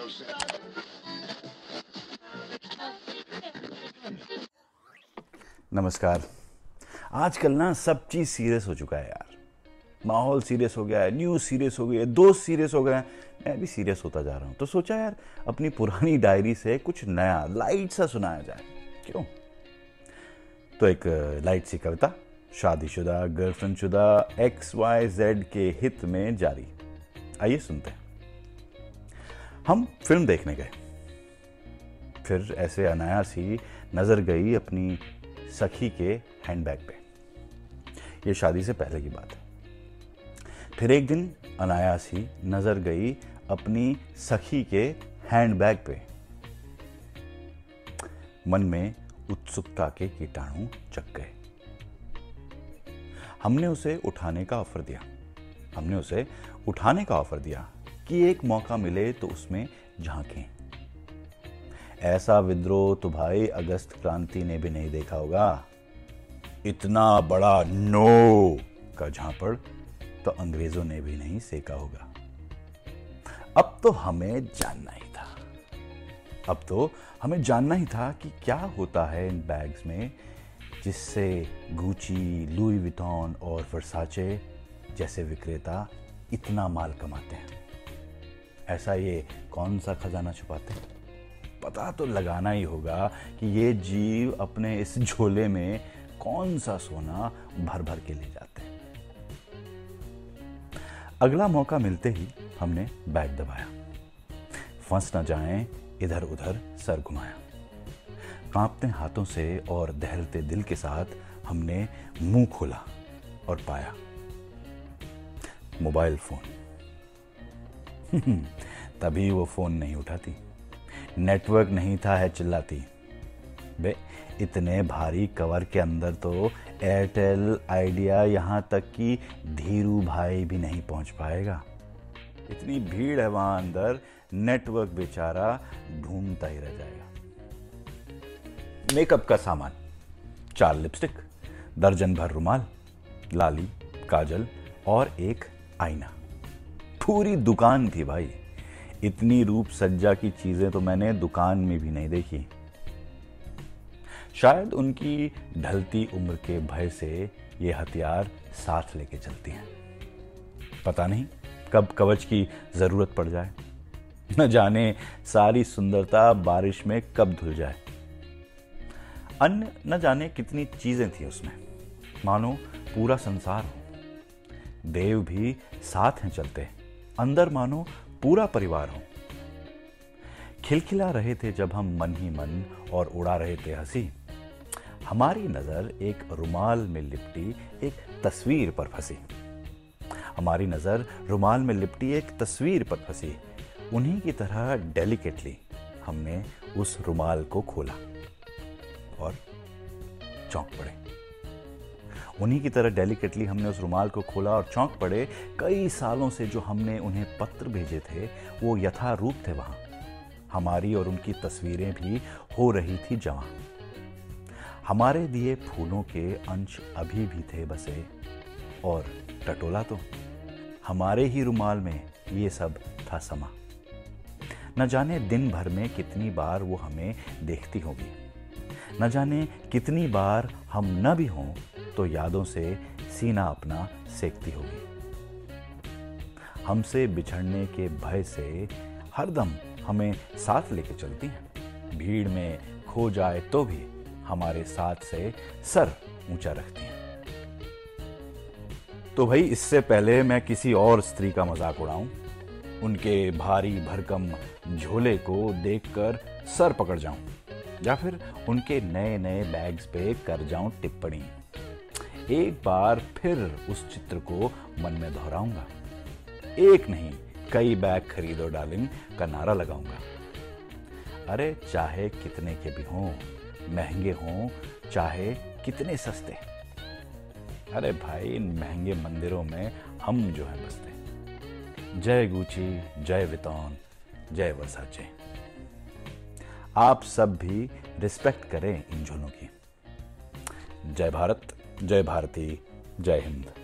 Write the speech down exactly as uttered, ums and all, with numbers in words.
नमस्कार। आजकल ना सब चीज सीरियस हो चुका है यार। माहौल सीरियस हो गया है, न्यूज सीरियस हो गई है, दोस्त सीरियस हो गए हैं, मैं भी सीरियस होता जा रहा हूं। तो सोचा यार अपनी पुरानी डायरी से कुछ नया लाइट सा सुनाया जाए, क्यों? तो एक लाइट सी कविता शादीशुदा गर्लफ्रेंड शुदा एक्स वाई जेड के हित में जारी। आइए सुनते हैं। हम फिल्म देखने गए, फिर ऐसे अनायास ही नजर गई अपनी सखी के हैंडबैग पे। ये शादी से पहले की बात है। फिर एक दिन अनायास ही नजर गई अपनी सखी के हैंडबैग पे। मन में उत्सुकता के कीटाणु चक गए। हमने उसे उठाने का ऑफर दिया हमने उसे उठाने का ऑफर दिया कि एक मौका मिले तो उसमें झांकें। ऐसा विद्रोह तो भाई अगस्त क्रांति ने भी नहीं देखा होगा। इतना बड़ा नो का झापड़ तो अंग्रेजों ने भी नहीं सेका होगा। अब तो हमें जानना ही था अब तो हमें जानना ही था कि क्या होता है इन बैग्स में, जिससे गुची, लुई विटॉन और वर्साचे जैसे विक्रेता इतना माल कमाते हैं। ऐसा ये कौन सा खजाना छुपाते हैं? पता तो लगाना ही होगा कि ये जीव अपने इस झोले में कौन सा सोना भर भर के ले जाते हैं। अगला मौका मिलते ही हमने बैग दबाया। फंस न जाएं इधर उधर सर घुमाया। कांपते हाथों से और दहलते दिल के साथ हमने मुंह खोला और पाया मोबाइल फोन। तभी वो फोन नहीं उठाती, नेटवर्क नहीं था है चिल्लाती। बे इतने भारी कवर के अंदर तो एयरटेल, आइडिया, यहाँ तक कि धीरू भाई भी नहीं पहुंच पाएगा। इतनी भीड़ है वहां अंदर, नेटवर्क बेचारा ढूंढता ही रह जाएगा। मेकअप का सामान, चार लिपस्टिक, दर्जन भर रुमाल, लाली, काजल और एक आईना। पूरी दुकान थी भाई। इतनी रूप सज्जा की चीजें तो मैंने दुकान में भी नहीं देखी। शायद उनकी ढलती उम्र के भय से ये हथियार साथ लेके चलती हैं। पता नहीं कब कवच की जरूरत पड़ जाए, न जाने सारी सुंदरता बारिश में कब धुल जाए। अन्य न जाने कितनी चीजें थी उसमें, मानो पूरा संसार हो। देव भी साथ हैं चलते, अंदर मानो पूरा परिवार हो। खिलखिला रहे थे जब हम मन ही मन और उड़ा रहे थे हंसी। हमारी नजर एक रुमाल में लिपटी एक तस्वीर पर फंसी हमारी नजर रुमाल में लिपटी एक तस्वीर पर फंसी उन्हीं की तरह डेलिकेटली हमने उस रुमाल को खोला और चौंक पड़े। उन्हीं की तरह डेलिकेटली हमने उस रुमाल को खोला और चौंक पड़े। कई सालों से जो हमने उन्हें पत्र भेजे थे वो यथारूप थे वहां। हमारी और उनकी तस्वीरें भी हो रही थी जवां। हमारे दिए फूलों के अंश अभी भी थे बसे, और टटोला तो हमारे ही रुमाल में ये सब था समा। न जाने दिन भर में कितनी बार वो हमें देखती होगी, न जाने कितनी बार हम न भी हों तो यादों से सीना अपना सेकती होगी। हमसे बिछड़ने के भय से हरदम हमें साथ लेके चलती हैं। भीड़ में खो जाए तो भी हमारे साथ से सर ऊंचा रखती हैं। तो भाई इससे पहले मैं किसी और स्त्री का मजाक उड़ाऊं, उनके भारी भरकम झोले को देखकर सर पकड़ जाऊं, या फिर उनके नए नए बैग्स पे कर जाऊं टिप्पणी, एक बार फिर उस चित्र को मन में दोहराऊंगा। एक नहीं कई बैग खरीदो डार्लिंग का नारा लगाऊंगा। अरे चाहे कितने के भी हों, महंगे हों चाहे कितने सस्ते, अरे भाई इन महंगे मंदिरों में हम जो है बसते। जय गुची, जय वितौन, जय वर्साचे। आप सब भी रिस्पेक्ट करें इन झोलों की। जय भारत, जय भारती, जय हिंद।